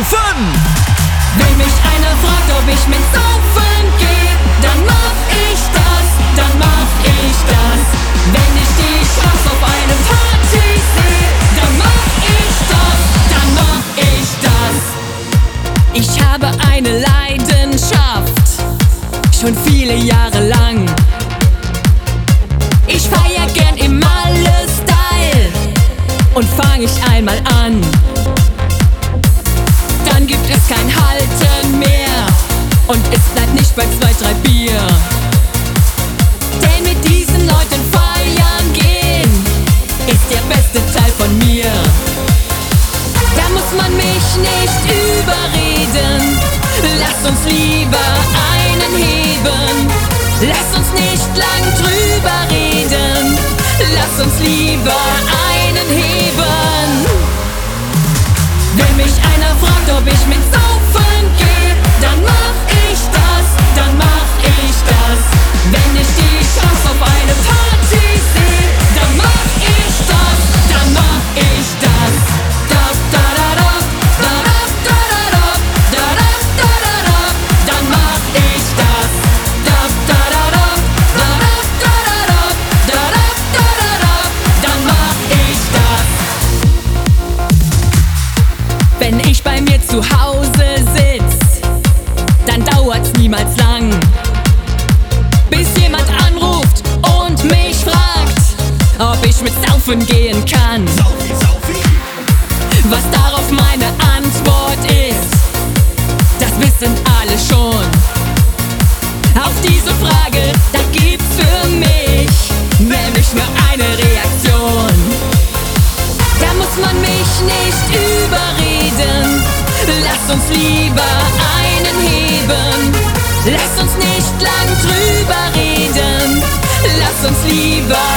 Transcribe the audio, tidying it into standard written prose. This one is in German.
Saufen! Wenn mich einer fragt, ob ich mit Saufen gehe, dann mach ich das, dann mach ich das. Wenn ich die Chance auf eine Party sehe, dann mach ich das, dann mach ich das. Ich habe eine Leidenschaft, schon viele Jahre lang. Ich feier gern im Malle-Style und fang ich einmal an. Dann gibt es kein Halten mehr und es bleibt nicht bei 2, 3 Bier. Denn mit diesen Leuten feiern gehen ist der beste Teil von mir. Da muss man mich nicht überreden, lass uns lieber einen heben. Lass uns nicht lang drüber reden, lass uns lieber einen heben. Wenn mich einer fragt, ob ich mit Saufen gehe, dann mach ich das, dann mach ich das. Wenn ich die Chance auf eine Party sehe, dann mach ich das, dann mach ich das. Da da da da, da da da da, da da da da, dann mach ich das. Da da da da, da da da da, da da da, dann mach ich das. Wenn ich bei mir zu Hause sitz, dann dauert's niemals lang, bis jemand anruft und mich fragt, ob ich mit Saufen gehen kann. Was darauf meine Antwort ist, das wissen alle schon. Auf diese Frage, da gibt's für mich nämlich nur eine Reaktion. Da muss man mich nicht überreden, lass uns lieber einen heben. Lass uns nicht lang drüber reden, lass uns lieber